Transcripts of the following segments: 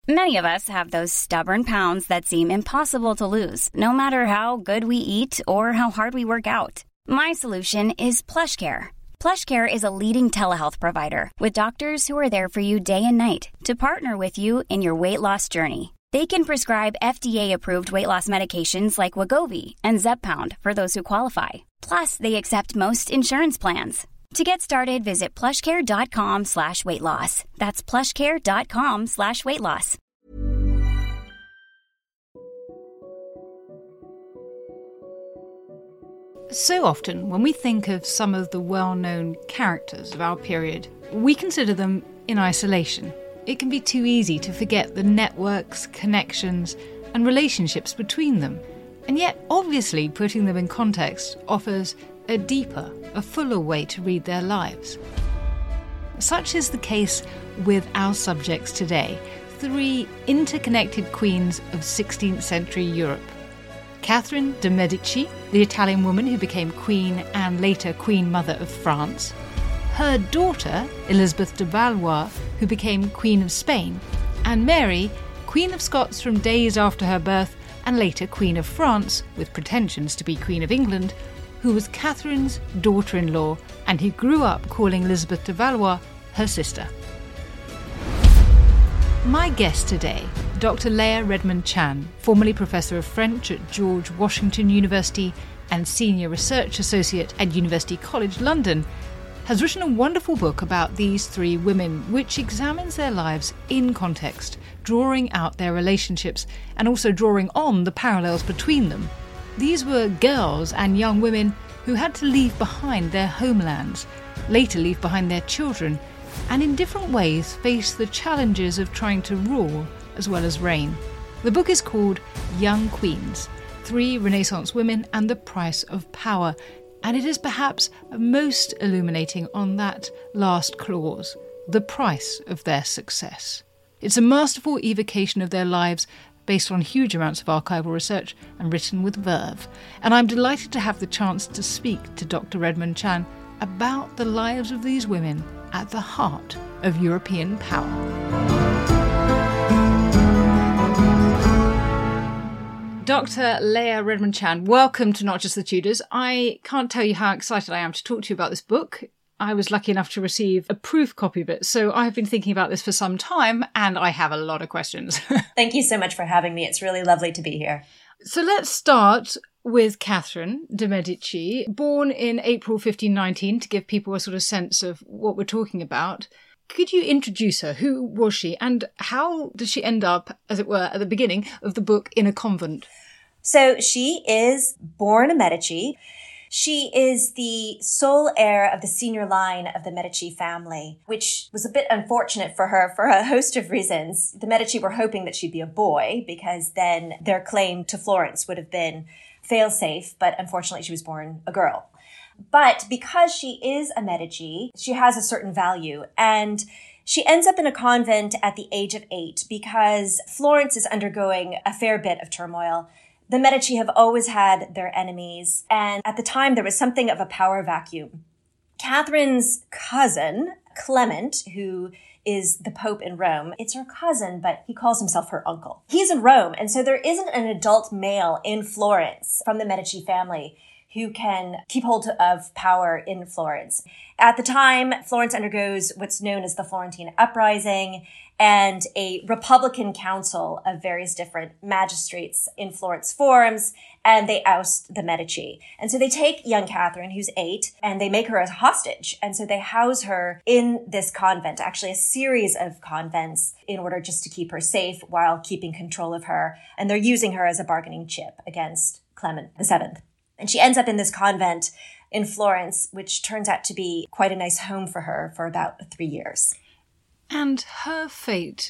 Many of us have those stubborn pounds that seem impossible to lose, no matter how good we eat or how hard we work out. My solution is PlushCare. PlushCare is a leading telehealth provider with doctors who are there for you day and night to partner with you in your weight loss journey. They can prescribe FDA-approved weight loss medications like Wegovy and Zepbound for those who qualify. Plus, they accept most insurance plans. To get started, visit plushcare.com/weightloss. That's plushcare.com/weightloss. So often, when we think of some of the well-known characters of our period, we consider them in isolation. It can be too easy to forget the networks, connections, and relationships between them. And yet, obviously, putting them in context offers a deeper, a fuller way to read their lives. Such is the case with our subjects today, 3 interconnected queens of 16th century Europe. Catherine de' Medici, the Italian woman who became queen and later queen mother of France. Her daughter, Elizabeth de Valois, who became Queen of Spain. And Mary, Queen of Scots from days after her birth and later Queen of France, with pretensions to be Queen of England, who was Catherine's daughter-in-law and who grew up calling Elizabeth de Valois her sister. My guest today, Dr. Leah Redmond-Chan, formerly Professor of French at George Washington University and Senior Research Associate at University College London, has written a wonderful book about these 3 women, which examines their lives in context, drawing out their relationships and also drawing on the parallels between them. These were girls and young women who had to leave behind their homelands, later leave behind their children, and in different ways face the challenges of trying to rule as well as reign. The book is called Young Queens, 3 Renaissance Women and the Price of Power, and it is perhaps most illuminating on that last clause, the price of their success. It's a masterful evocation of their lives based on huge amounts of archival research and written with verve. And I'm delighted to have the chance to speak to Dr. Redmond-Chan about the lives of these women at the heart of European power. Dr. Leah Redmond-Chan, welcome to Not Just the Tudors. I can't tell you how excited I am to talk to you about this book. I was lucky enough to receive a proof copy of it, so I've been thinking about this for some time, and I have a lot of questions. Thank you so much for having me. It's really lovely to be here. So let's start with Catherine de' Medici, born in April 1519, to give people a sort of sense of what we're talking about. Could you introduce her? Who was she? And how did she end up, as it were, at the beginning of the book, in a convent? So she is born a Medici. She is the sole heir of the senior line of the Medici family, which was a bit unfortunate for her for a host of reasons. The Medici were hoping that she'd be a boy because then their claim to Florence would have been fail-safe, but unfortunately she was born a girl. But because she is a Medici, she has a certain value, and she ends up in a convent at the age of 8 because Florence is undergoing a fair bit of turmoil. The Medici have always had their enemies, and at the time there was something of a power vacuum. Catherine's cousin, Clement, who is the Pope in Rome, it's her cousin, but he calls himself her uncle. He's in Rome, and so there isn't an adult male in Florence from the Medici family who can keep hold of power in Florence. At the time, Florence undergoes what's known as the Florentine Uprising, and a Republican council of various different magistrates in Florence forms, and they oust the Medici. And so they take young Catherine, who's 8, and they make her a hostage. And so they house her in this convent, actually a series of convents, in order just to keep her safe while keeping control of her. And they're using her as a bargaining chip against Clement VII. And she ends up in this convent in Florence, which turns out to be quite a nice home for her for about 3 years. And her fate,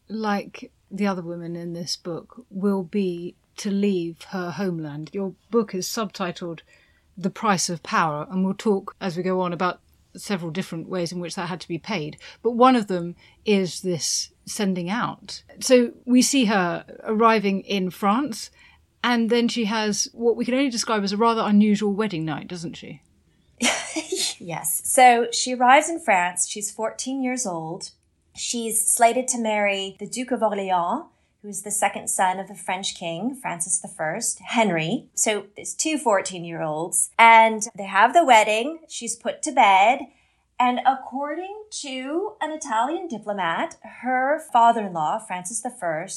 like the other women in this book, will be to leave her homeland. Your book is subtitled The Price of Power, and we'll talk as we go on about several different ways in which that had to be paid. But one of them is this sending out. So we see her arriving in France, and then she has what we can only describe as a rather unusual wedding night, doesn't she? Yes. So she arrives in France. She's 14 years old. She's slated to marry the Duke of Orleans, who's the second son of the French king, Francis I, Henry. So there's two 14-year-olds, and they have the wedding. She's put to bed. And according to an Italian diplomat, her father-in-law, Francis I,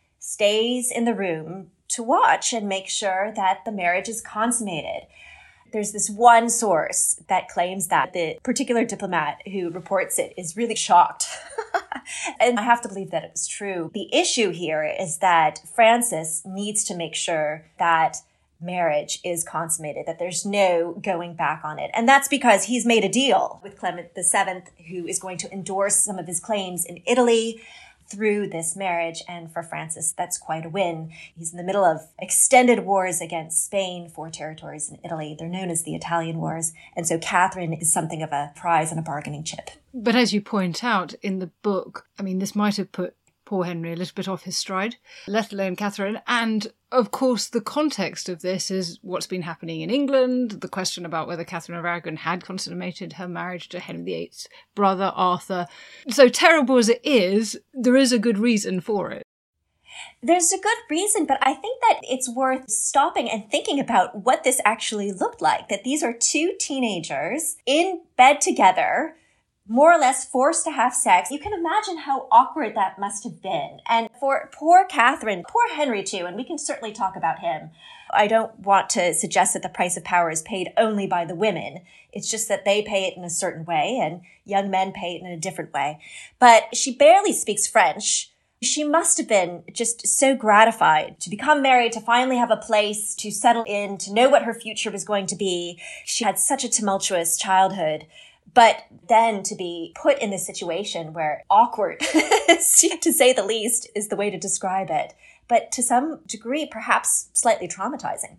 stays in the room to watch and make sure that the marriage is consummated. There's this one source that claims that the particular diplomat who reports it is really shocked. And I have to believe that it was true. The issue here is that Francis needs to make sure that marriage is consummated, that there's no going back on it. And that's because he's made a deal with Clement VII, who is going to endorse some of his claims in Italy through this marriage. And for Francis, that's quite a win. He's in the middle of extended wars against Spain for territories in Italy. They're known as the Italian Wars. And so Catherine is something of a prize and a bargaining chip. But as you point out in the book, I mean, this might have put poor Henry a little bit off his stride, let alone Catherine. And of course, the context of this is what's been happening in England, the question about whether Catherine of Aragon had consummated her marriage to Henry VIII's brother, Arthur. So terrible as it is, there is a good reason for it. There's a good reason, but I think that it's worth stopping and thinking about what this actually looked like, that these are two teenagers in bed together, more or less forced to have sex. You can imagine how awkward that must have been. And for poor Catherine, poor Henry too, and we can certainly talk about him. I don't want to suggest that the price of power is paid only by the women. It's just that they pay it in a certain way and young men pay it in a different way. But she barely speaks French. She must have been just so gratified to become married, to finally have a place, to settle in, to know what her future was going to be. She had such a tumultuous childhood. But then to be put in this situation where awkward, to say the least, is the way to describe it. But to some degree, perhaps slightly traumatizing.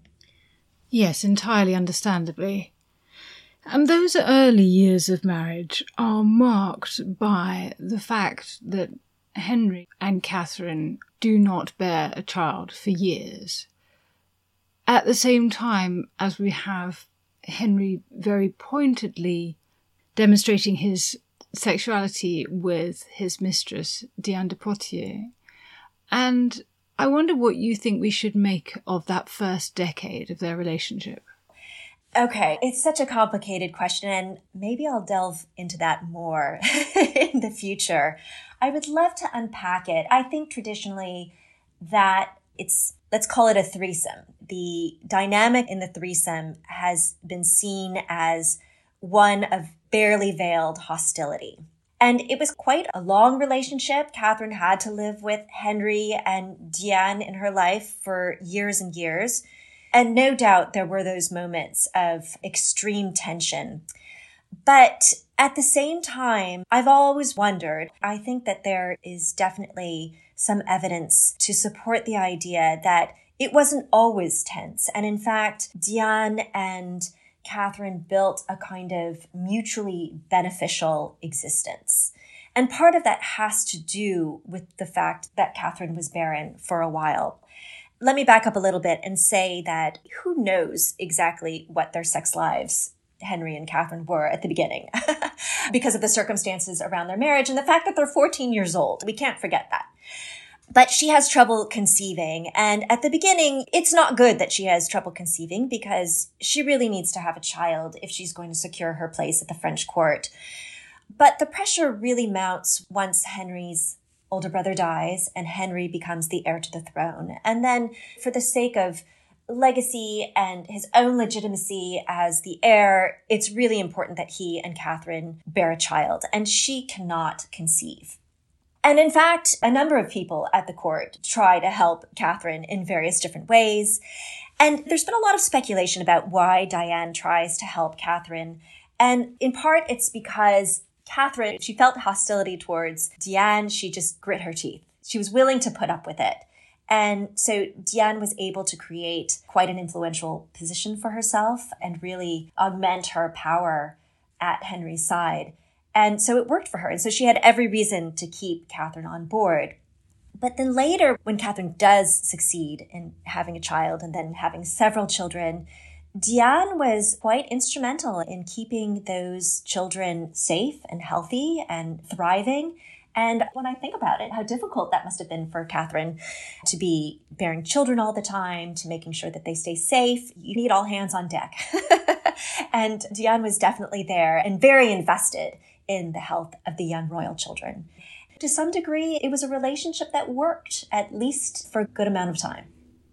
Yes, entirely understandably. And those early years of marriage are marked by the fact that Henry and Catherine do not bear a child for years. At the same time as we have Henry very pointedly demonstrating his sexuality with his mistress, Diane de Poitiers. And I wonder what you think we should make of that first decade of their relationship. Okay, it's such a complicated question, and maybe I'll delve into that more in the future. I would love to unpack it. I think traditionally that it's, let's call it a threesome. The dynamic in the threesome has been seen as one of barely veiled hostility. And it was quite a long relationship. Catherine had to live with Henry and Diane in her life for years and years. And no doubt there were those moments of extreme tension. But at the same time, I've always wondered, I think that there is definitely some evidence to support the idea that it wasn't always tense. And in fact, Diane and Catherine built a kind of mutually beneficial existence. And part of that has to do with the fact that Catherine was barren for a while. Let me back up a little bit and say that who knows exactly what their sex lives Henry and Catherine were at the beginning because of the circumstances around their marriage and the fact that they're 14 years old. We can't forget that. But she has trouble conceiving. And at the beginning, it's not good that she has trouble conceiving because she really needs to have a child if she's going to secure her place at the French court. But the pressure really mounts once Henry's older brother dies and Henry becomes the heir to the throne. And then for the sake of legacy and his own legitimacy as the heir, it's really important that he and Catherine bear a child. And she cannot conceive. And in fact, a number of people at the court try to help Catherine in various different ways. And there's been a lot of speculation about why Diane tries to help Catherine. And in part, it's because Catherine, she felt hostility towards Diane. She just grit her teeth. She was willing to put up with it. And so Diane was able to create quite an influential position for herself and really augment her power at Henry's side. And so it worked for her. And so she had every reason to keep Catherine on board. But then later, when Catherine does succeed in having a child and then having several children, Diane was quite instrumental in keeping those children safe and healthy and thriving. And when I think about it, how difficult that must have been for Catherine to be bearing children all the time, to making sure that they stay safe. You need all hands on deck. And Diane was definitely there and very invested in the health of the young royal children. To some degree, it was a relationship that worked, at least for a good amount of time.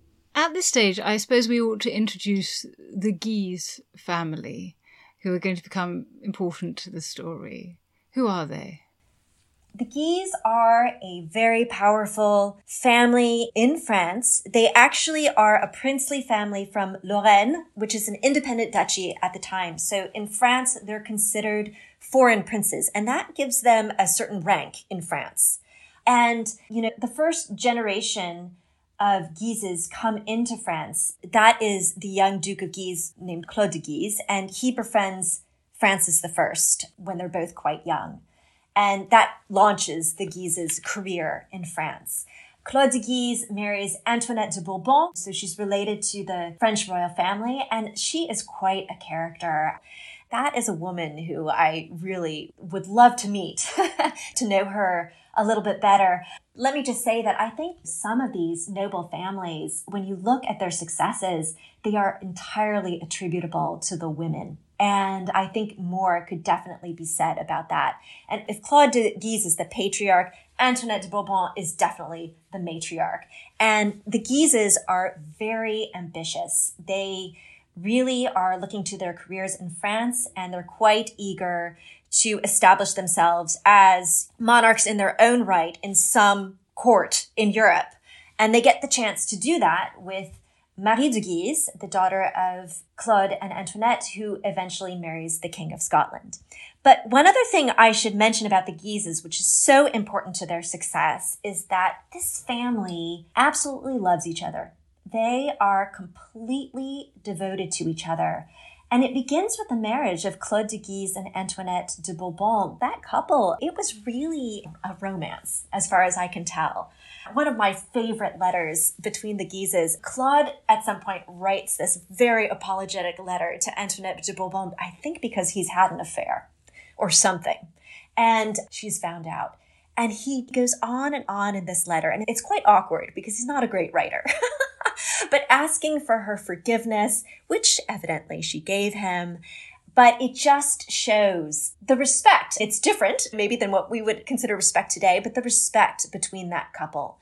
At this stage, I suppose we ought to introduce the Guise family, who are going to become important to the story. Who are they? The Guise are a very powerful family in France. They actually are a princely family from Lorraine, which is an independent duchy at the time. So in France, they're considered foreign princes, and that gives them a certain rank in France. And, the first generation of Guises come into France. That is the young Duke of Guise named Claude de Guise, and he befriends Francis I when they're both quite young. And that launches the Guises' career in France. Claude de Guise marries Antoinette de Bourbon, so she's related to the French royal family, and she is quite a character. That is a woman who I really would love to meet, to know her a little bit better. Let me just say that I think some of these noble families, when you look at their successes, they are entirely attributable to the women. And I think more could definitely be said about that. And if Claude de Guise is the patriarch, Antoinette de Bourbon is definitely the matriarch. And the Guises are very ambitious. They really are looking to their careers in France, and they're quite eager to establish themselves as monarchs in their own right in some court in Europe. And they get the chance to do that with Marie de Guise, the daughter of Claude and Antoinette, who eventually marries the King of Scotland. But one other thing I should mention about the Guises, which is so important to their success, is that this family absolutely loves each other. They are completely devoted to each other. And it begins with the marriage of Claude de Guise and Antoinette de Bourbon. That couple, it was really a romance, as far as I can tell. One of my favorite letters between the Guises, Claude at some point writes this very apologetic letter to Antoinette de Bourbon, I think because he's had an affair or something. And she's found out. And he goes on in this letter. And it's quite awkward because he's not a great writer. But asking for her forgiveness, which evidently she gave him. But it just shows the respect. It's different, maybe, than what we would consider respect today, but the respect between that couple.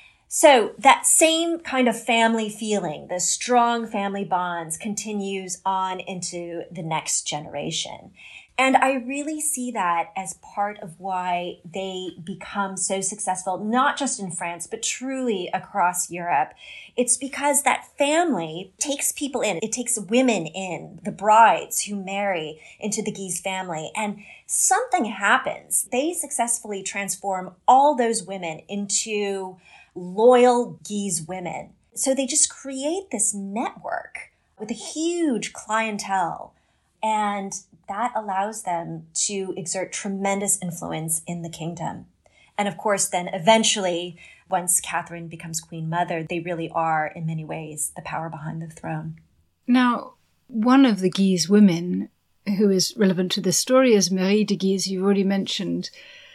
So that same kind of family feeling, the strong family bonds, continues on into the next generation. And I really see that as part of why they become so successful, not just in France, but truly across Europe. It's because that family takes people in. It takes women in, the brides who marry into the Guise family. And something happens. They successfully transform all those women into loyal Guise women. So they just create this network with a huge clientele. And that allows them to exert tremendous influence in the kingdom. And of course, then eventually, once Catherine becomes Queen Mother, they really are, in many ways, the power behind the throne. Now, one of the Guise women who is relevant to this story is Marie de Guise, you've already mentioned.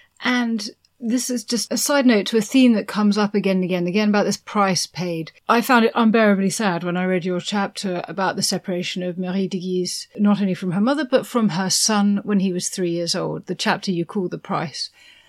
And this is just a side note to a theme that comes up again and again and again about this price paid. I found it unbearably sad when I read your chapter about the separation of Marie de Guise, not only from her mother, but from her son when he was 3 years old, the chapter you call The Price.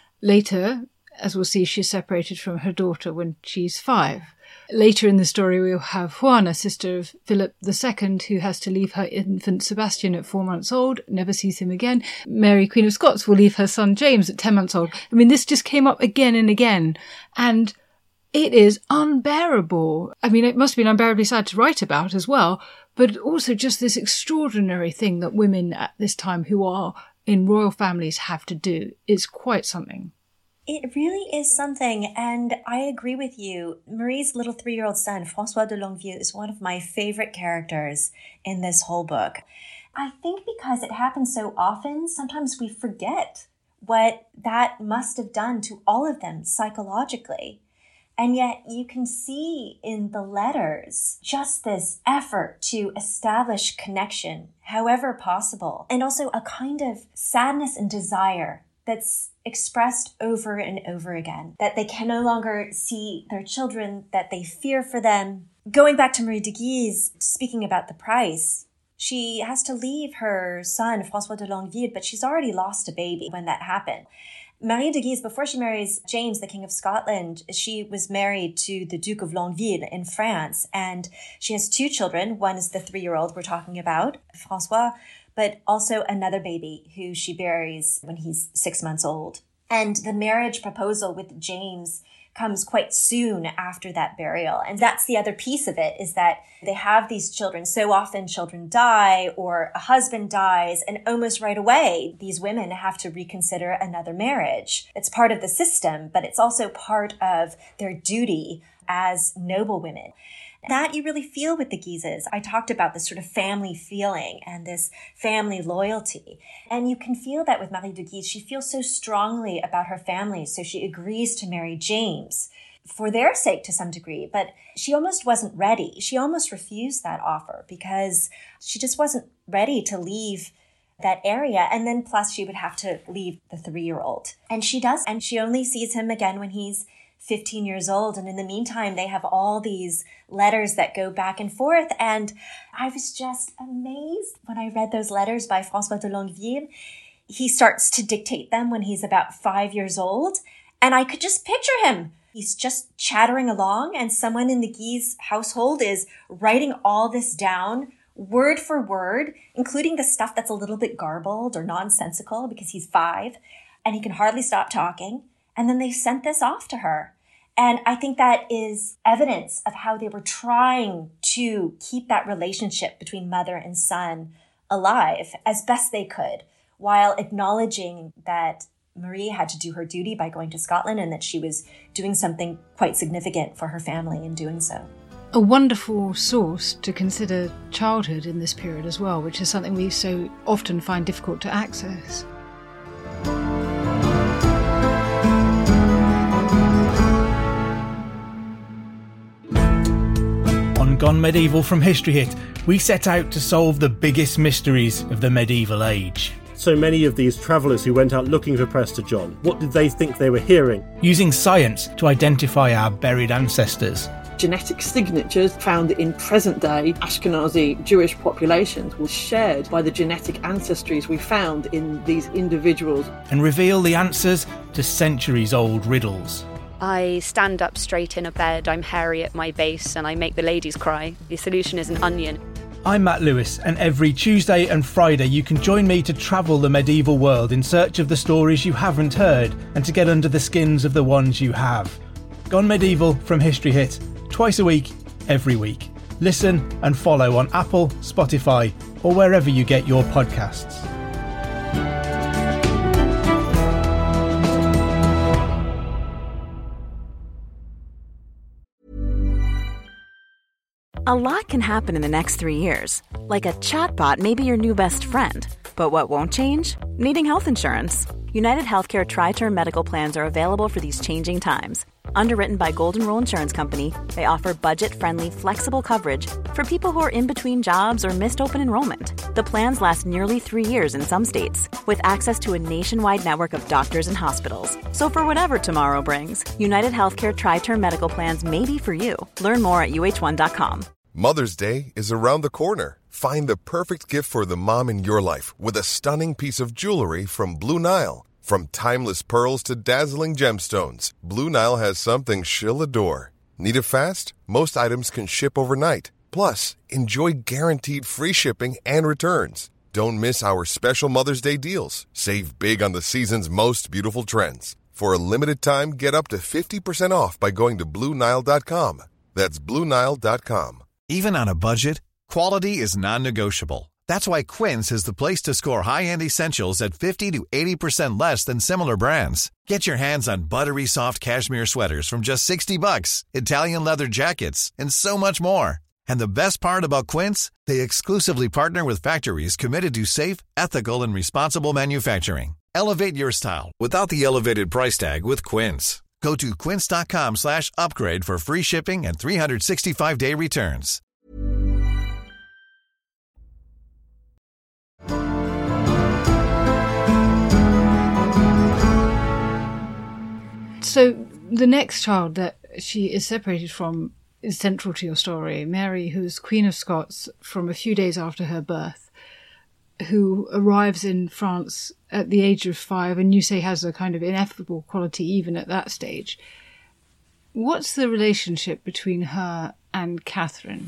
Later, as we'll see, she's separated from her daughter when she's 5. Later in the story, we'll have Juana, sister of Philip II, who has to leave her infant Sebastian at 4 months old, never sees him again. Mary, Queen of Scots, will leave her son James at 10 months old. I mean, this just came up again and again. And it is unbearable. I mean, it must have been unbearably sad to write about as well, but also just this extraordinary thing that women at this time who are in royal families have to do is quite something. It really is something, and I agree with you. Marie's little 3-year-old son, François de Longuevieux, is one of my favorite characters in this whole book. I think because it happens so often, sometimes we forget what that must have done to all of them psychologically. And yet you can see in the letters just this effort to establish connection, however possible, and also a kind of sadness and desire that's expressed over and over again, that they can no longer see their children, that they fear for them. Going back to Marie de Guise, speaking about the price, she has to leave her son, François de Longueville, but she's already lost a baby when that happened. Marie de Guise, before she marries James, the King of Scotland, she was married to the Duke of Longueville in France, and she has 2 children. One is the 3-year-old we're talking about, François, but also another baby who she buries when he's 6 months old. And the marriage proposal with James comes quite soon after that burial. And that's the other piece of it, is that they have these children. So often children die or a husband dies, and almost right away, these women have to reconsider another marriage. It's part of the system, but it's also part of their duty as noble women. That you really feel with the Guises. I talked about this sort of family feeling and this family loyalty. And you can feel that with Marie de Guise. She feels so strongly about her family, so she agrees to marry James for their sake to some degree. But she almost wasn't ready. She almost refused that offer because she just wasn't ready to leave that area. And then plus she would have to leave the 3-year-old. And she does. And she only sees him again when he's 15 years old. And in the meantime, they have all these letters that go back and forth. And I was just amazed when I read those letters by François de Longueville. He starts to dictate them when he's about 5 years old. And I could just picture him. He's just chattering along, and someone in the Guise household is writing all this down word for word, including the stuff that's a little bit garbled or nonsensical because he's 5 and he can hardly stop talking. And then they sent this off to her. And I think that is evidence of how they were trying to keep that relationship between mother and son alive as best they could, while acknowledging that Marie had to do her duty by going to Scotland and that she was doing something quite significant for her family in doing so. A wonderful source to consider childhood in this period as well, which is something we so often find difficult to access. On Gone Medieval from History Hit, we set out to solve the biggest mysteries of the medieval age. So many of these travellers who went out looking for Prester John, what did they think they were hearing? Using science to identify our buried ancestors. Genetic signatures found in present-day Ashkenazi Jewish populations were shared by the genetic ancestries we found in these individuals. And reveal the answers to centuries-old riddles. I stand up straight in a bed, I'm hairy at my base, and I make the ladies cry. The solution is an onion. I'm Matt Lewis, and every Tuesday and Friday you can join me to travel the medieval world in search of the stories you haven't heard and to get under the skins of the ones you have. Gone Medieval from History Hit, twice a week, every week. Listen and follow on Apple, Spotify, or wherever you get your podcasts. A lot can happen in the next 3 years. Like a chatbot may be your new best friend. But what won't change? Needing health insurance. United Healthcare Tri-Term Medical Plans are available for these changing times. Underwritten by Golden Rule Insurance Company, they offer budget-friendly, flexible coverage for people who are in between jobs or missed open enrollment. The plans last nearly 3 years in some states, with access to a nationwide network of doctors and hospitals. So for whatever tomorrow brings, United Healthcare Tri-Term Medical Plans may be for you. Learn more at uh1.com. Mother's Day is around the corner. Find the perfect gift for the mom in your life with a stunning piece of jewelry from Blue Nile. From timeless pearls to dazzling gemstones, Blue Nile has something she'll adore. Need it fast? Most items can ship overnight. Plus, enjoy guaranteed free shipping and returns. Don't miss our special Mother's Day deals. Save big on the season's most beautiful trends. For a limited time, get up to 50% off by going to BlueNile.com. That's BlueNile.com. Even on a budget, quality is non-negotiable. That's why Quince is the place to score high-end essentials at 50 to 80% less than similar brands. Get your hands on buttery soft cashmere sweaters from just $60, Italian leather jackets, and so much more. And the best part about Quince, they exclusively partner with factories committed to safe, ethical, and responsible manufacturing. Elevate your style without the elevated price tag with Quince. Go to quince.com/upgrade for free shipping and 365-day returns. So the next child that she is separated from is central to your story, Mary, who's Queen of Scots from a few days after her birth, who arrives in France at the age of 5, and you say has a kind of ineffable quality even at that stage. What's the relationship between her and Catherine?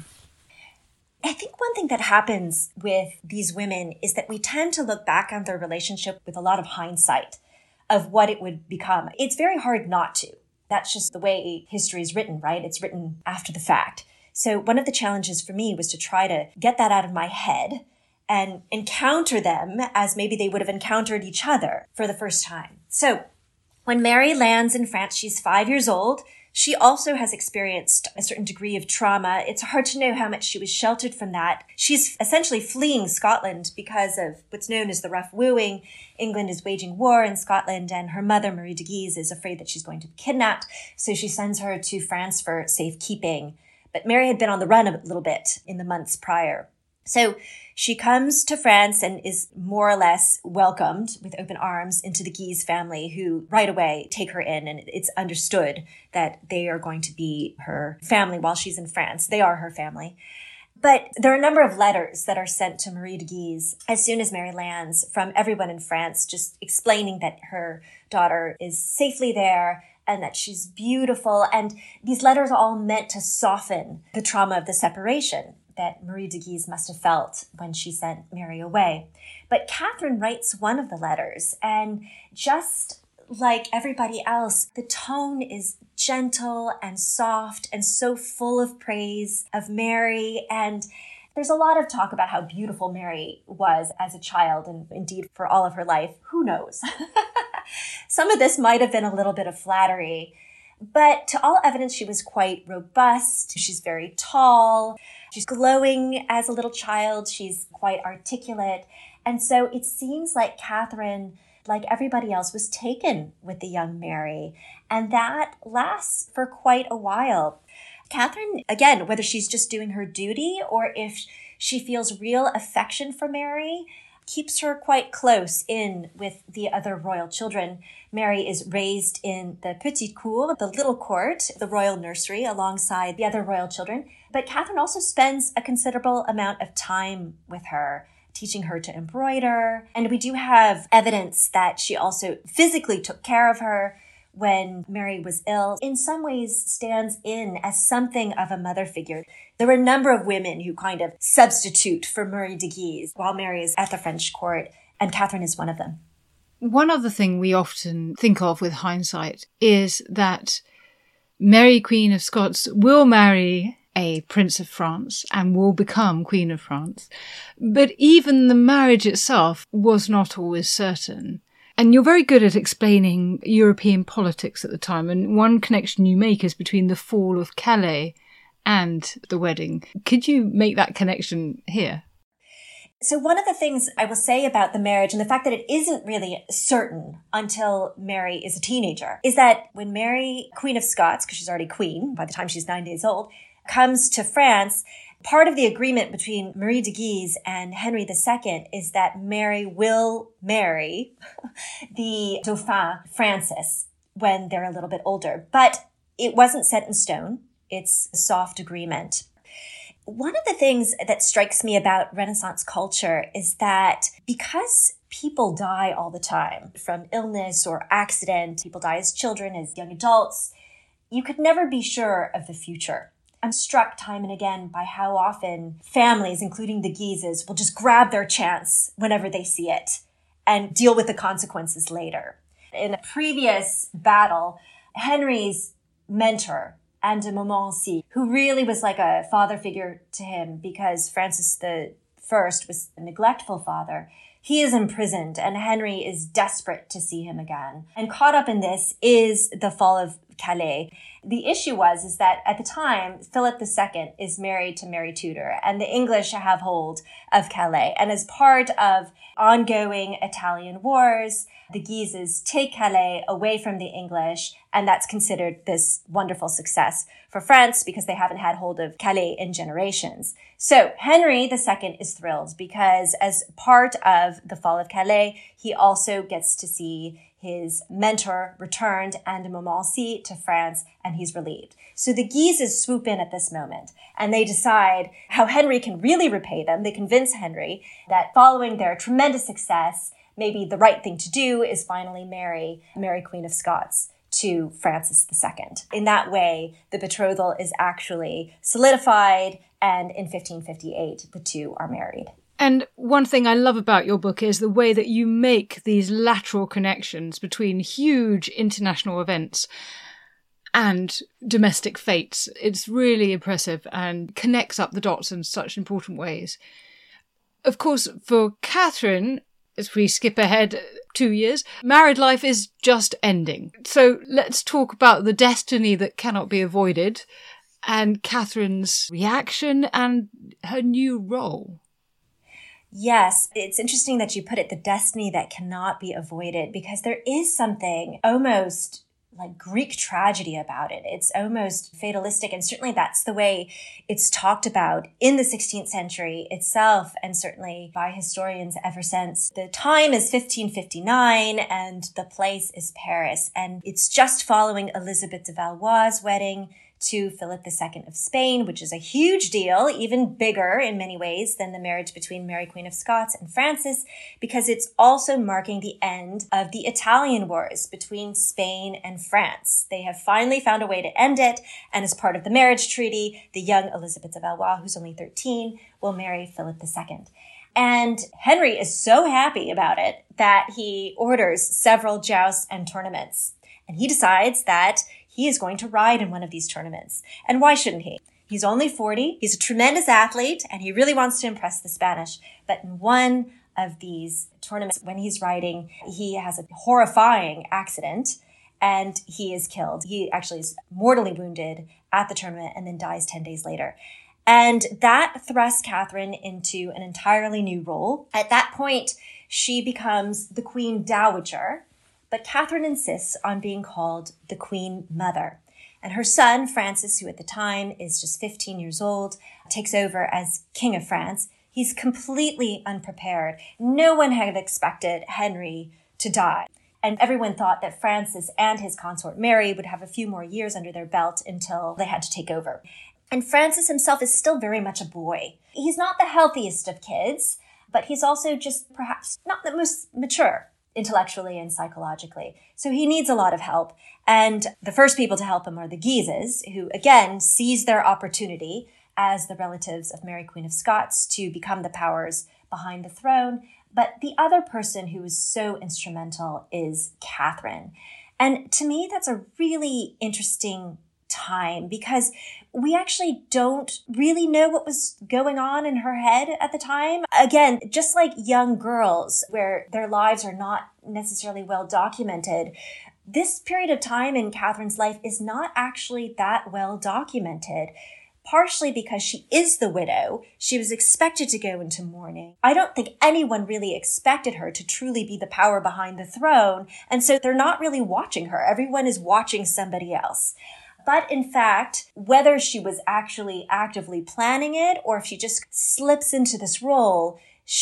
I think one thing that happens with these women is that we tend to look back on their relationship with a lot of hindsight of what it would become. It's very hard not to. That's just the way history is written, right? It's written after the fact. So one of the challenges for me was to try to get that out of my head and encounter them as maybe they would have encountered each other for the first time. So when Mary lands in France, she's 5 years old. She also has experienced a certain degree of trauma. It's hard to know how much she was sheltered from that. She's essentially fleeing Scotland because of what's known as the rough wooing. England is waging war in Scotland, and her mother, Marie de Guise, is afraid that she's going to be kidnapped. So she sends her to France for safekeeping. But Mary had been on the run a little bit in the months prior. So she comes to France and is more or less welcomed with open arms into the Guise family, who right away take her in, and it's understood that they are going to be her family while she's in France. They are her family. But there are a number of letters that are sent to Marie de Guise as soon as Mary lands from everyone in France, just explaining that her daughter is safely there and that she's beautiful. And these letters are all meant to soften the trauma of the separation that Marie de Guise must have felt when she sent Mary away. But Catherine writes one of the letters, and just like everybody else, the tone is gentle and soft and so full of praise of Mary. And there's a lot of talk about how beautiful Mary was as a child, and indeed for all of her life. Who knows? Some of this might have been a little bit of flattery, but to all evidence, she was quite robust. She's very tall. She's glowing as a little child. She's quite articulate. And so it seems like Catherine, like everybody else, was taken with the young Mary. And that lasts for quite a while. Catherine, again, whether she's just doing her duty or if she feels real affection for Mary, keeps her quite close in with the other royal children. Mary is raised in the Petite Cour, the little court, the royal nursery, alongside the other royal children. But Catherine also spends a considerable amount of time with her, teaching her to embroider. And we do have evidence that she also physically took care of her when Mary was ill. In some ways stands in as something of a mother figure. There were a number of women who kind of substitute for Marie de Guise while Mary is at the French court, and Catherine is one of them. One other thing we often think of with hindsight is that Mary, Queen of Scots, will marry a Prince of France and will become Queen of France. But even the marriage itself was not always certain. And you're very good at explaining European politics at the time. And one connection you make is between the fall of Calais and the wedding. Could you make that connection here? So one of the things I will say about the marriage and the fact that it isn't really certain until Mary is a teenager is that when Mary, Queen of Scots, because she's already queen by the time she's 9 days old, comes to France, part of the agreement between Marie de Guise and Henry II is that Mary will marry the Dauphin Francis when they're a little bit older. But it wasn't set in stone. It's a soft agreement. One of the things that strikes me about Renaissance culture is that because people die all the time from illness or accident, people die as children, as young adults, you could never be sure of the future. I'm struck time and again by how often families, including the Guises, will just grab their chance whenever they see it and deal with the consequences later. In a previous battle, Henry's mentor, Anne de Montmorency, who really was like a father figure to him because Francis I was a neglectful father, he is imprisoned and Henry is desperate to see him again. And caught up in this is the fall of Calais. The issue is that at the time, Philip II is married to Mary Tudor, and the English have hold of Calais. And as part of ongoing Italian wars, the Guises take Calais away from the English, and that's considered this wonderful success for France because they haven't had hold of Calais in generations. So Henry II is thrilled because as part of the fall of Calais, he also gets to see his mentor returned and de Montmorency to France, and he's relieved. So the Guises swoop in at this moment, and they decide how Henry can really repay them. They convince Henry that following their tremendous success, maybe the right thing to do is finally marry Mary, Queen of Scots, to Francis II. In that way, the betrothal is actually solidified, and in 1558, the two are married. And one thing I love about your book is the way that you make these lateral connections between huge international events and domestic fates. It's really impressive and connects up the dots in such important ways. Of course, for Catherine, as we skip ahead 2 years, married life is just ending. So let's talk about the destiny that cannot be avoided and Catherine's reaction and her new role. Yes, it's interesting that you put it, the destiny that cannot be avoided, because there is something almost like Greek tragedy about it. It's almost fatalistic, and certainly that's the way it's talked about in the 16th century itself, and certainly by historians ever since. The time is 1559, and the place is Paris, and it's just following Elizabeth de Valois' wedding to Philip II of Spain, which is a huge deal, even bigger in many ways than the marriage between Mary, Queen of Scots and Francis, because it's also marking the end of the Italian wars between Spain and France. They have finally found a way to end it, and as part of the marriage treaty, the young Elizabeth de Valois, who's only 13, will marry Philip II. And Henry is so happy about it that he orders several jousts and tournaments. And he decides that he is going to ride in one of these tournaments. And why shouldn't he? He's only 40. He's a tremendous athlete, and he really wants to impress the Spanish. But in one of these tournaments, when he's riding, he has a horrifying accident, and he is killed. He actually is mortally wounded at the tournament and then dies 10 days later. And that thrusts Catherine into an entirely new role. At that point, she becomes the Queen Dowager, but Catherine insists on being called the Queen Mother. And her son, Francis, who at the time is just 15 years old, takes over as King of France. He's completely unprepared. No one had expected Henry to die. And everyone thought that Francis and his consort Mary would have a few more years under their belt until they had to take over. And Francis himself is still very much a boy. He's not the healthiest of kids, but he's also just perhaps not the most mature intellectually and psychologically. So he needs a lot of help. And the first people to help him are the Guises, who again seize their opportunity as the relatives of Mary, Queen of Scots, to become the powers behind the throne. But the other person who is so instrumental is Catherine. And to me, that's a really interesting time because we actually don't really know what was going on in her head at the time. Again, just like young girls where their lives are not necessarily well documented, this period of time in Catherine's life is not actually that well documented. Partially because she is the widow. She was expected to go into mourning. I don't think anyone really expected her to truly be the power behind the throne. And so they're not really watching her. Everyone is watching somebody else. But in fact, whether she was actually actively planning it or if she just slips into this role,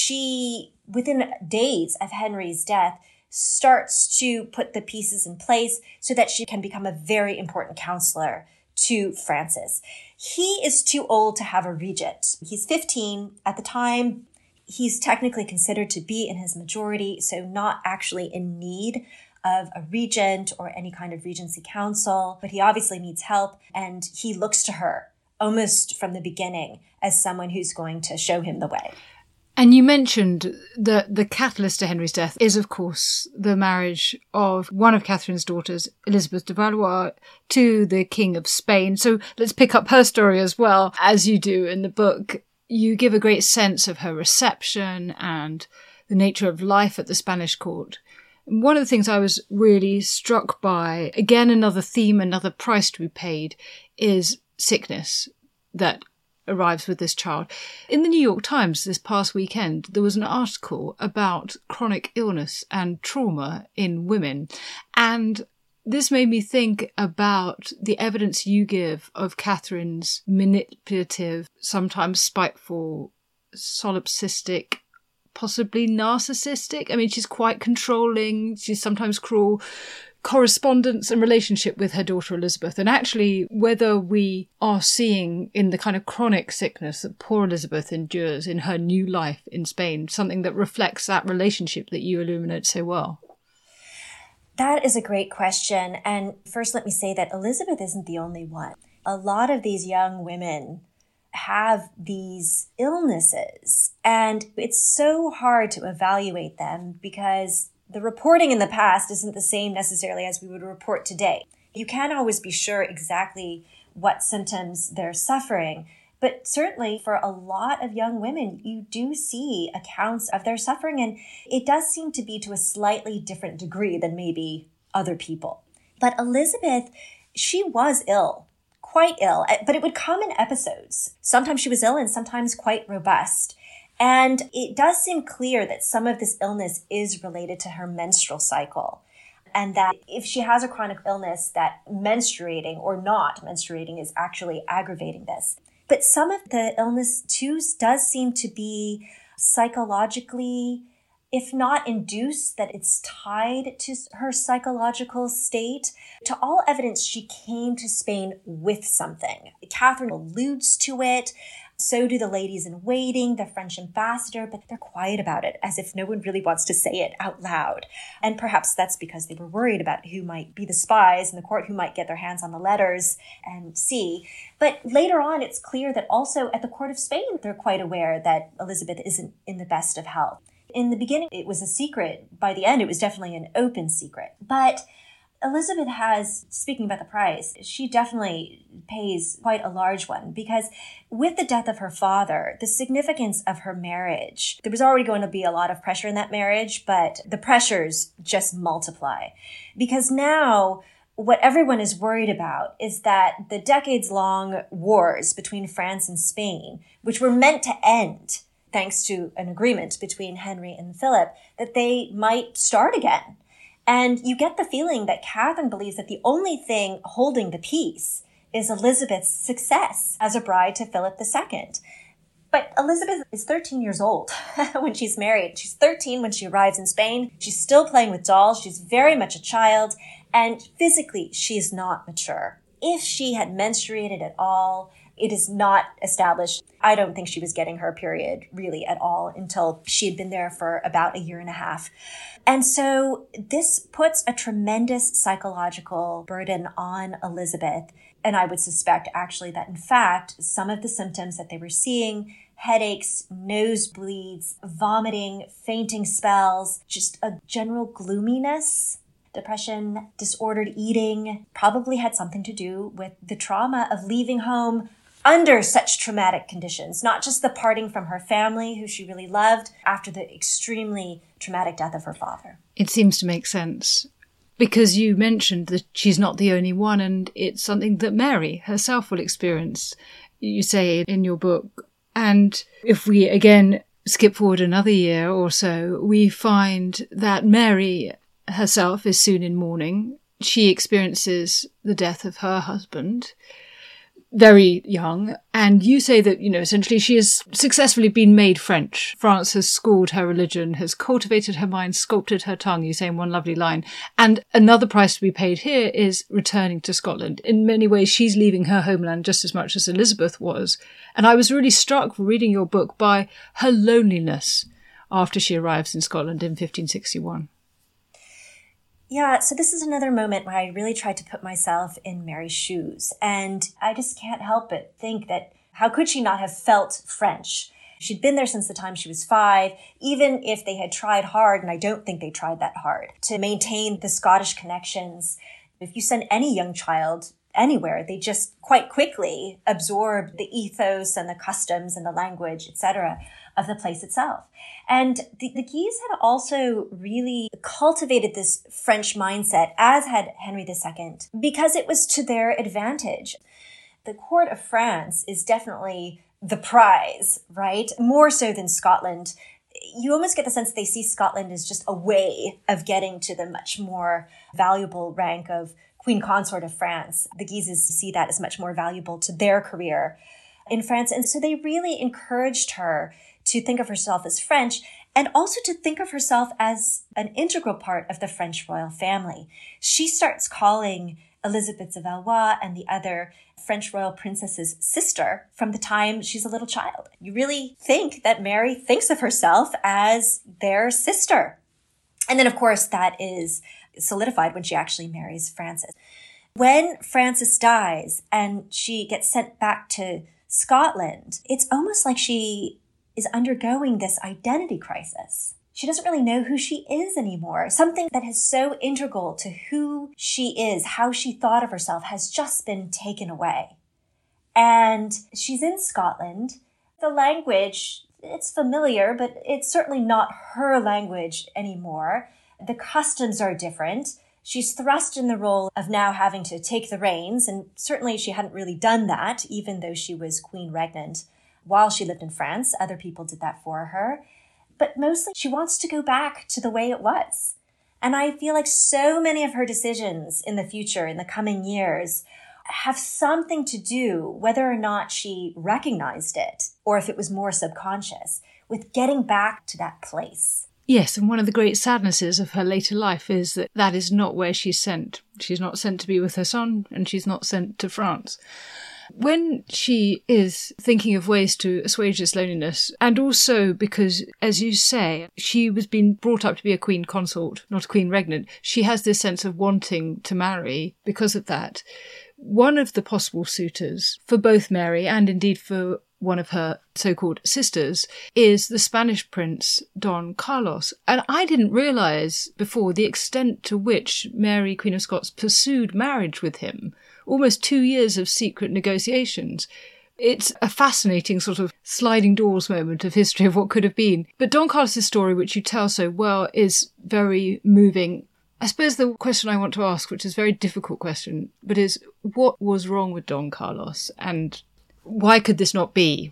she, within days of Henry's death, starts to put the pieces in place so that she can become a very important counselor to Francis. He is too old to have a regent. He's 15 at the time. He's technically considered to be in his majority, so not actually in need of a regent or any kind of regency council, but he obviously needs help, and he looks to her almost from the beginning as someone who's going to show him the way. And you mentioned that the catalyst to Henry's death is, of course, the marriage of one of Catherine's daughters, Elizabeth de Valois, to the King of Spain. So let's pick up her story as well, as you do in the book. You give a great sense of her reception and the nature of life at the Spanish court. And one of the things I was really struck by, again, another theme, another price to be paid, is sickness that arrives with this child. In the New York Times this past weekend, there was an article about chronic illness and trauma in women. And this made me think about the evidence you give of Catherine's manipulative, sometimes spiteful, solipsistic possibly narcissistic. I mean, she's quite controlling. She's sometimes cruel. Correspondence and relationship with her daughter Elizabeth, and actually whether we are seeing in the kind of chronic sickness that poor Elizabeth endures in her new life in Spain, something that reflects that relationship that you illuminate so well. That is a great question. And first, let me say that Elizabeth isn't the only one. A lot of these young women have these illnesses, and it's so hard to evaluate them because the reporting in the past isn't the same necessarily as we would report today. You can't always be sure exactly what symptoms they're suffering, but certainly for a lot of young women, you do see accounts of their suffering, and it does seem to be to a slightly different degree than maybe other people. But Elizabeth, she was ill, quite ill, but it would come in episodes. Sometimes she was ill and sometimes quite robust. And it does seem clear that some of this illness is related to her menstrual cycle. And that if she has a chronic illness, that menstruating or not menstruating is actually aggravating this. But some of the illness too does seem to be psychologically, if not induced, that it's tied to her psychological state. To all evidence, she came to Spain with something. Catherine alludes to it. So do the ladies in waiting, the French ambassador, but they're quiet about it, as if no one really wants to say it out loud. And perhaps that's because they were worried about who might be the spies in the court, who might get their hands on the letters and see. But later on, it's clear that also at the court of Spain, they're quite aware that Elizabeth isn't in the best of health. In the beginning, it was a secret. By the end, it was definitely an open secret. But Elizabeth has, speaking about the price, she definitely pays quite a large one because with the death of her father, the significance of her marriage, there was already going to be a lot of pressure in that marriage, but the pressures just multiply. Because now what everyone is worried about is that the decades-long wars between France and Spain, which were meant to end thanks to an agreement between Henry and Philip, that they might start again. And you get the feeling that Catherine believes that the only thing holding the peace is Elizabeth's success as a bride to Philip II. But Elizabeth is 13 years old when she's married. She's 13 when she arrives in Spain. She's still playing with dolls. She's very much a child. And physically, she is not mature. If she had menstruated at all, it is not established. I don't think she was getting her period really at all until she had been there for about a year and a half. And so this puts a tremendous psychological burden on Elizabeth. And I would suspect actually that in fact, some of the symptoms that they were seeing, headaches, nosebleeds, vomiting, fainting spells, just a general gloominess, depression, disordered eating, probably had something to do with the trauma of leaving home under such traumatic conditions, not just the parting from her family, who she really loved, after the extremely traumatic death of her father. It seems to make sense because you mentioned that she's not the only one, and it's something that Mary herself will experience, you say in your book. And if we again skip forward another year or so, we find that Mary herself is soon in mourning. She experiences the death of her husband, very young, and you say that, essentially she has successfully been made French. France has schooled her religion, has cultivated her mind, sculpted her tongue, you say in one lovely line. And another price to be paid here is returning to Scotland. In many ways, she's leaving her homeland just as much as Elizabeth was. And I was really struck reading your book by her loneliness after she arrives in Scotland in 1561. Yeah, so this is another moment where I really tried to put myself in Mary's shoes. And I just can't help but think that how could she not have felt French? She'd been there since the time she was 5, even if they had tried hard, and I don't think they tried that hard, to maintain the Scottish connections. If you send any young child anywhere, they just quite quickly absorb the ethos and the customs and the language, etc., of the place itself. And the Guises had also really cultivated this French mindset, as had Henry II, because it was to their advantage. The court of France is definitely the prize, right? More so than Scotland. You almost get the sense that they see Scotland as just a way of getting to the much more valuable rank of Queen Consort of France. The Guises see that as much more valuable to their career in France. And so they really encouraged her to think of herself as French. and also to think of herself as an integral part of the French royal family. She starts calling Elizabeth of Valois and the other French royal princesses sister from the time she's a little child. You really think that Mary thinks of herself as their sister. And then, of course, that is solidified when she actually marries Francis. When Frances dies and she gets sent back to Scotland, it's almost like she is undergoing this identity crisis. She doesn't really know who she is anymore. Something that is so integral to who she is, how she thought of herself, has just been taken away. And she's in Scotland. The language, it's familiar, but it's certainly not her language anymore. The customs are different. She's thrust in the role of now having to take the reins, and certainly she hadn't really done that, even though she was queen regnant while she lived in France. Other people did that for her. But mostly she wants to go back to the way it was. And I feel like so many of her decisions in the future, in the coming years, have something to do, whether or not she recognized it, or if it was more subconscious, with getting back to that place. Yes, and one of the great sadnesses of her later life is that that is not where she's sent. She's not sent to be with her son, and she's not sent to France. When she is thinking of ways to assuage this loneliness, and also because, as you say, she was being brought up to be a queen consort, not a queen regnant, she has this sense of wanting to marry because of that. One of the possible suitors for both Mary and indeed for one of her so-called sisters is the Spanish prince Don Carlos. And I didn't realise before the extent to which Mary, Queen of Scots, pursued marriage with him. Almost 2 years of secret negotiations. It's a fascinating sort of sliding doors moment of history of what could have been. But Don Carlos' story, which you tell so well, is very moving. I suppose the question I want to ask, which is a very difficult question, but is what was wrong with Don Carlos and why could this not be?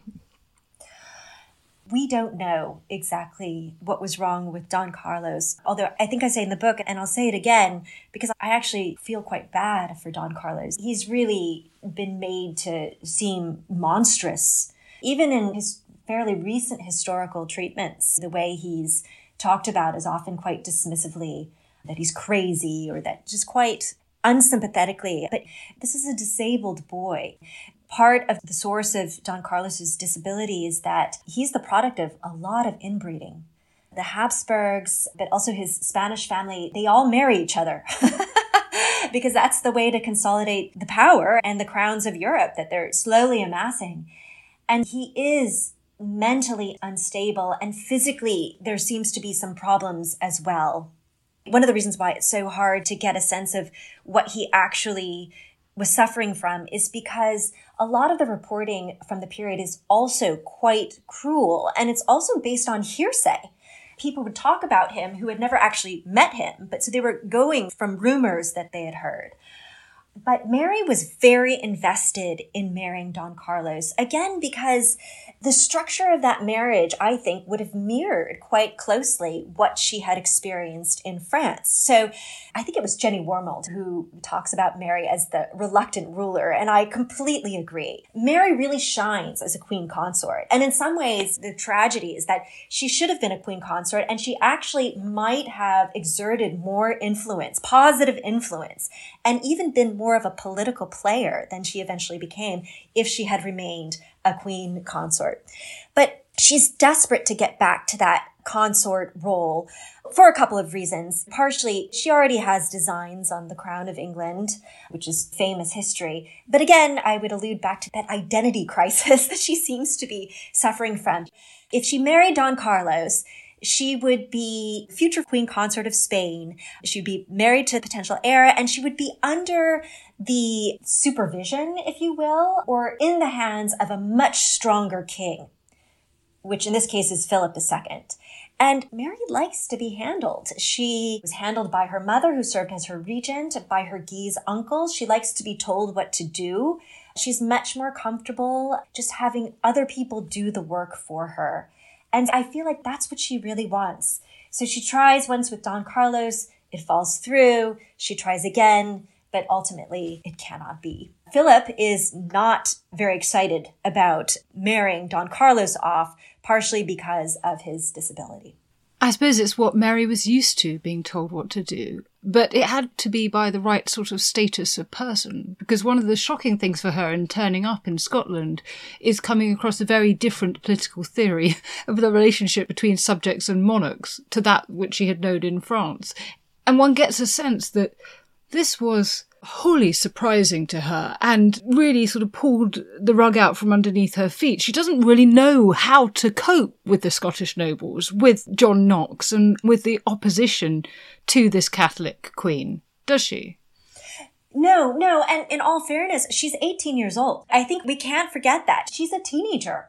We don't know exactly what was wrong with Don Carlos, although I think I say in the book, and I'll say it again, because I actually feel quite bad for Don Carlos. He's really been made to seem monstrous. Even in his fairly recent historical treatments, the way he's talked about is often quite dismissively, that he's crazy or that just quite unsympathetically. But this is a disabled boy. Part of the source of Don Carlos's disability is that he's the product of a lot of inbreeding. The Habsburgs, but also his Spanish family, they all marry each other because that's the way to consolidate the power and the crowns of Europe that they're slowly amassing. And he is mentally unstable, and physically there seems to be some problems as well. One of the reasons why it's so hard to get a sense of what he actually was suffering from is because a lot of the reporting from the period is also quite cruel, and it's also based on hearsay. People would talk about him who had never actually met him, but so they were going from rumors that they had heard. But Mary was very invested in marrying Don Carlos, again, because the structure of that marriage, I think, would have mirrored quite closely what she had experienced in France. So I think it was Jenny Wormold who talks about Mary as the reluctant ruler, and I completely agree. Mary really shines as a queen consort. And in some ways, the tragedy is that she should have been a queen consort, and she actually might have exerted more influence, positive influence, and even been more of a political player than she eventually became if she had remained a queen consort. But she's desperate to get back to that consort role for a couple of reasons. Partially, she already has designs on the crown of England, which is famous history. But again, I would allude back to that identity crisis that she seems to be suffering from. If she married Don Carlos, she would be future queen consort of Spain. She would be married to a potential heir, and she would be under the supervision, if you will, or in the hands of a much stronger king, which in this case is Philip II. And Mary likes to be handled. She was handled by her mother, who served as her regent, by her Guise uncles. She likes to be told what to do. She's much more comfortable just having other people do the work for her. And I feel like that's what she really wants. So she tries once with Don Carlos, it falls through, she tries again, but ultimately it cannot be. Philip is not very excited about marrying Don Carlos off, partially because of his disability. I suppose it's what Mary was used to, being told what to do. But it had to be by the right sort of status of person, because one of the shocking things for her in turning up in Scotland is coming across a very different political theory of the relationship between subjects and monarchs to that which she had known in France. And one gets a sense that this was wholly surprising to her and really sort of pulled the rug out from underneath her feet. She doesn't really know how to cope with the Scottish nobles, with John Knox, and with the opposition to this Catholic queen, does she? No. And in all fairness, she's 18 years old. I think we can't forget that. She's a teenager.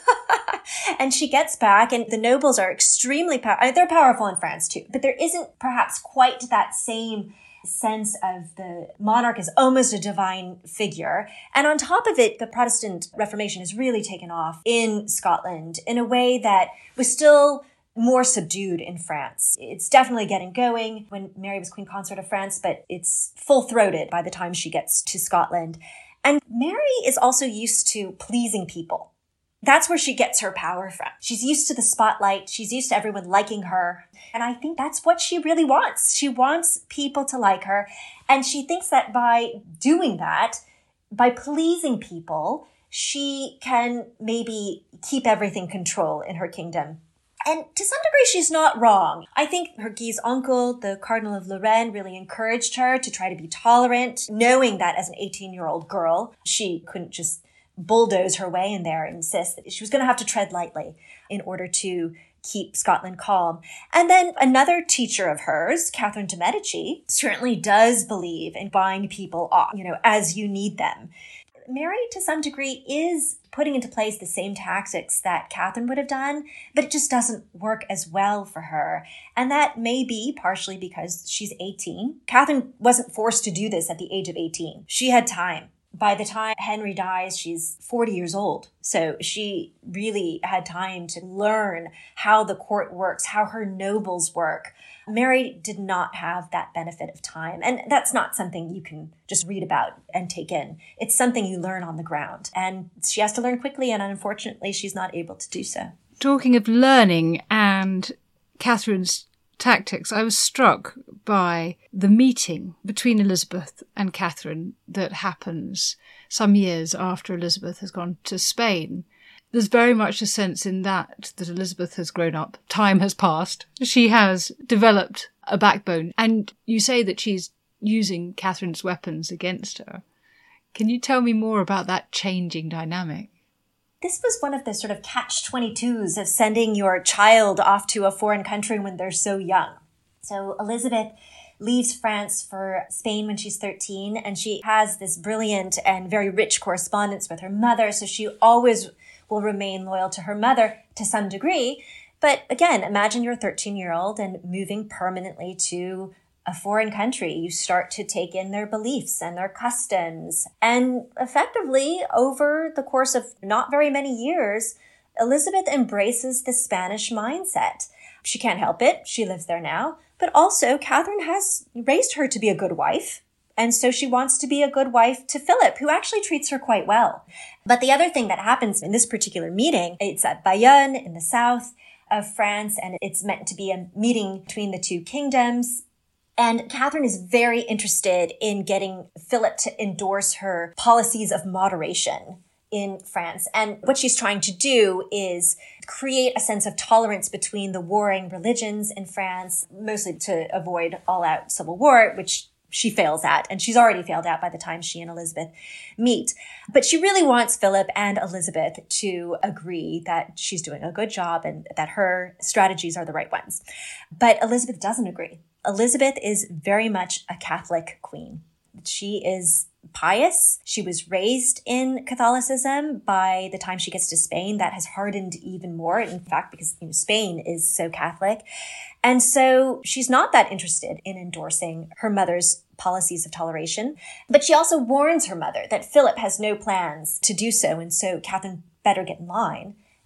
And she gets back, and the nobles are extremely powerful. They're powerful in France too, but there isn't perhaps quite that same sense of the monarch as almost a divine figure. And on top of it, the Protestant Reformation has really taken off in Scotland in a way that was still more subdued in France. It's definitely getting going when Mary was Queen Consort of France, but it's full-throated by the time she gets to Scotland. And Mary is also used to pleasing people. That's where she gets her power from. She's used to the spotlight. She's used to everyone liking her. And I think that's what she really wants. She wants people to like her. And she thinks that by doing that, by pleasing people, she can maybe keep everything control in her kingdom. And to some degree, she's not wrong. I think her Guise uncle, the Cardinal of Lorraine, really encouraged her to try to be tolerant, knowing that as an 18-year-old girl, she couldn't just bulldoze her way in there and insist that she was going to have to tread lightly in order to keep Scotland calm. And then another teacher of hers, Catherine de' Medici, certainly does believe in buying people off, as you need them. Mary, to some degree, is putting into place the same tactics that Catherine would have done, but it just doesn't work as well for her. And that may be partially because she's 18. Catherine wasn't forced to do this at the age of 18. She had time. By the time Henry dies, she's 40 years old. So she really had time to learn how the court works, how her nobles work. Mary did not have that benefit of time. And that's not something you can just read about and take in. It's something you learn on the ground. And she has to learn quickly, and unfortunately, she's not able to do so. Talking of learning and Catherine's tactics, I was struck by the meeting between Elizabeth and Catherine that happens some years after Elizabeth has gone to Spain. There's very much a sense in that Elizabeth has grown up. Time has passed. She has developed a backbone. And you say that she's using Catherine's weapons against her. Can you tell me more about that changing dynamic? This was one of the sort of catch-22s of sending your child off to a foreign country when they're so young. So Elizabeth leaves France for Spain when she's 13, and she has this brilliant and very rich correspondence with her mother, so she always will remain loyal to her mother to some degree. But again, imagine you're a 13-year-old and moving permanently to a foreign country. You start to take in their beliefs and their customs. And effectively, over the course of not very many years, Elizabeth embraces the Spanish mindset. She can't help it. She lives there now. But also, Catherine has raised her to be a good wife. And so she wants to be a good wife to Philip, who actually treats her quite well. But the other thing that happens in this particular meeting, it's at Bayonne in the south of France, and it's meant to be a meeting between the two kingdoms. And Catherine is very interested in getting Philip to endorse her policies of moderation in France. And what she's trying to do is create a sense of tolerance between the warring religions in France, mostly to avoid all-out civil war, which she fails at. And she's already failed at by the time she and Elizabeth meet. But she really wants Philip and Elizabeth to agree that she's doing a good job and that her strategies are the right ones. But Elizabeth doesn't agree. Elizabeth is very much a Catholic queen. She is pious. She was raised in Catholicism. By the time she gets to Spain, that has hardened even more. In fact, because Spain is so Catholic. And so she's not that interested in endorsing her mother's policies of toleration. But she also warns her mother that Philip has no plans to do so. And so Catherine better get in line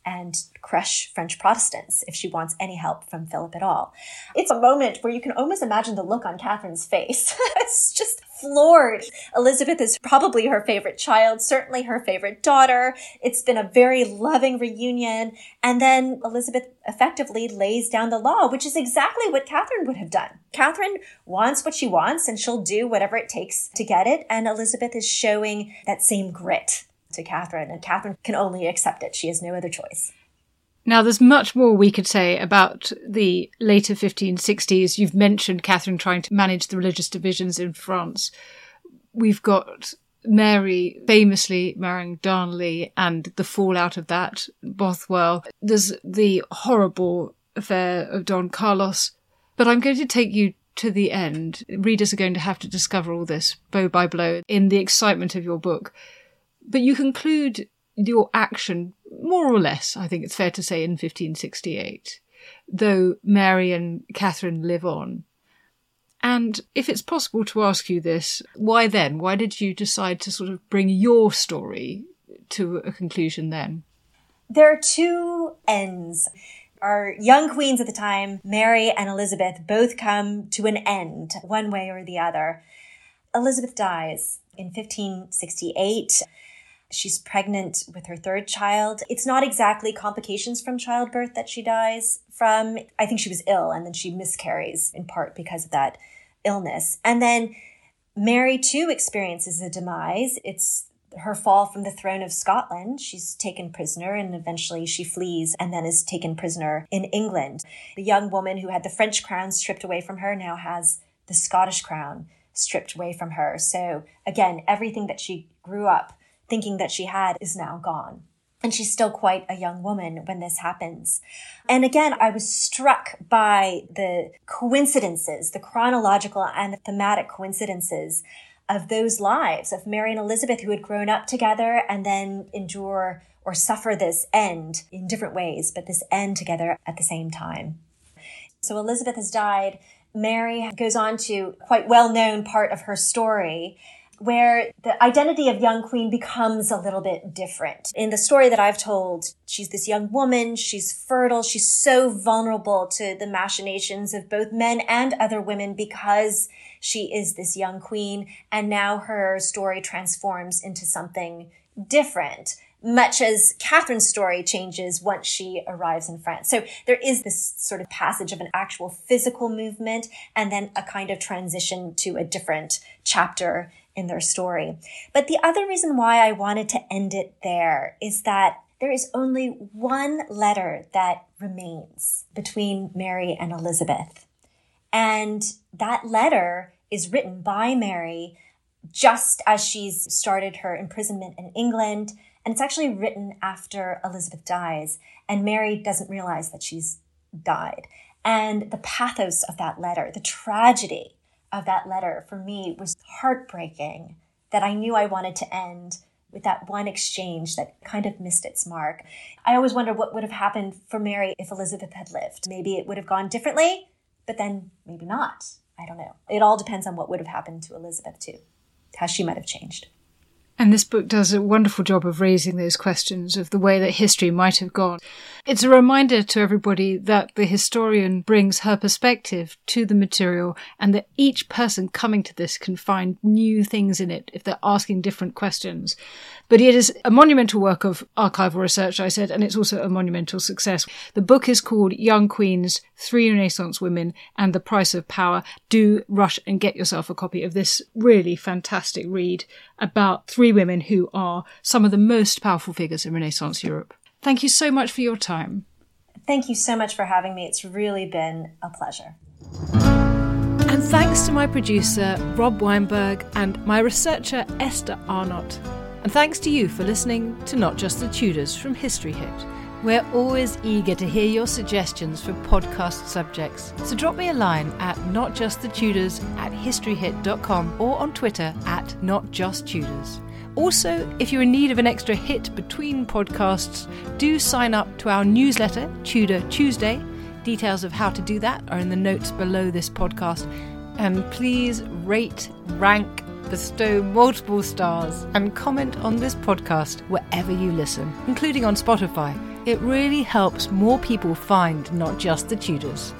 and crush French Protestants if she wants any help from Philip at all. It's a moment where you can almost imagine the look on Catherine's face. It's just floored. Elizabeth is probably her favorite child, certainly her favorite daughter. It's been a very loving reunion. And then Elizabeth effectively lays down the law, which is exactly what Catherine would have done. Catherine wants what she wants, and she'll do whatever it takes to get it. And Elizabeth is showing that same grit to Catherine, and Catherine can only accept it. She has no other choice. Now, there's much more we could say about the later 1560s. You've mentioned Catherine trying to manage the religious divisions in France. We've got Mary famously marrying Darnley and the fallout of that, Bothwell. There's the horrible affair of Don Carlos. But I'm going to take you to the end. Readers are going to have to discover all this blow by blow in the excitement of your book. But you conclude your action, more or less, I think it's fair to say, in 1568, though Mary and Catherine live on. And if it's possible to ask you this, why then? Why did you decide to sort of bring your story to a conclusion then? There are two ends. Our young queens at the time, Mary and Elizabeth, both come to an end, one way or the other. Elizabeth dies in 1568. She's pregnant with her third child. It's not exactly complications from childbirth that she dies from. I think she was ill, and then she miscarries in part because of that illness. And then Mary, too, experiences a demise. It's her fall from the throne of Scotland. She's taken prisoner, and eventually she flees and then is taken prisoner in England. The young woman who had the French crown stripped away from her now has the Scottish crown stripped away from her. So again, everything that she grew up thinking that she had is now gone. And she's still quite a young woman when this happens. And again, I was struck by the coincidences, the chronological and the thematic coincidences of those lives of Mary and Elizabeth, who had grown up together and then endure or suffer this end in different ways, but this end together at the same time. So Elizabeth has died. Mary goes on to quite well-known part of her story, where the identity of young queen becomes a little bit different. In the story that I've told, she's this young woman, she's fertile, she's so vulnerable to the machinations of both men and other women because she is this young queen, and now her story transforms into something different, much as Catherine's story changes once she arrives in France. So there is this sort of passage of an actual physical movement and then a kind of transition to a different chapter in their story. But the other reason why I wanted to end it there is that there is only one letter that remains between Mary and Elizabeth. And that letter is written by Mary just as she's started her imprisonment in England. And it's actually written after Elizabeth dies. And Mary doesn't realize that she's died. And the pathos of that letter, the tragedy of that letter for me was heartbreaking, that I knew I wanted to end with that one exchange that kind of missed its mark. I always wonder what would have happened for Mary if Elizabeth had lived. Maybe it would have gone differently, but then maybe not. I don't know. It all depends on what would have happened to Elizabeth too, how she might have changed. And this book does a wonderful job of raising those questions of the way that history might have gone. It's a reminder to everybody that the historian brings her perspective to the material and that each person coming to this can find new things in it if they're asking different questions. But it is a monumental work of archival research, I said, and it's also a monumental success. The book is called Young Queens, 3 Renaissance Women and the Price of Power. Do rush and get yourself a copy of this really fantastic read about 3 women who are some of the most powerful figures in Renaissance Europe. Thank you so much for your time. Thank you so much for having me. It's really been a pleasure. And thanks to my producer, Rob Weinberg, and my researcher, Esther Arnott. And thanks to you for listening to Not Just the Tudors from History Hit. We're always eager to hear your suggestions for podcast subjects. So drop me a line at notjustthetudors@historyhit.com or on Twitter at notjusttudors. Also, if you're in need of an extra hit between podcasts, do sign up to our newsletter, Tudor Tuesday. Details of how to do that are in the notes below this podcast. And please rate, rank, bestow multiple stars and comment on this podcast wherever you listen, including on Spotify. It really helps more people find not just the Tudors.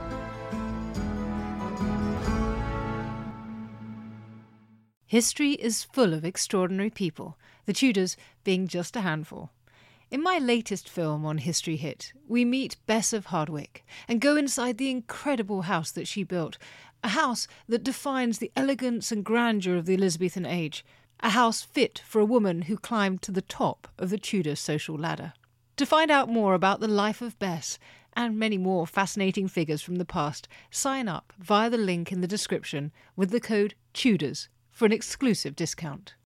History is full of extraordinary people, the Tudors being just a handful. In my latest film on History Hit, we meet Bess of Hardwick and go inside the incredible house that she built, a house that defines the elegance and grandeur of the Elizabethan age, a house fit for a woman who climbed to the top of the Tudor social ladder. To find out more about the life of Bess and many more fascinating figures from the past, sign up via the link in the description with the code TUDORS for an exclusive discount.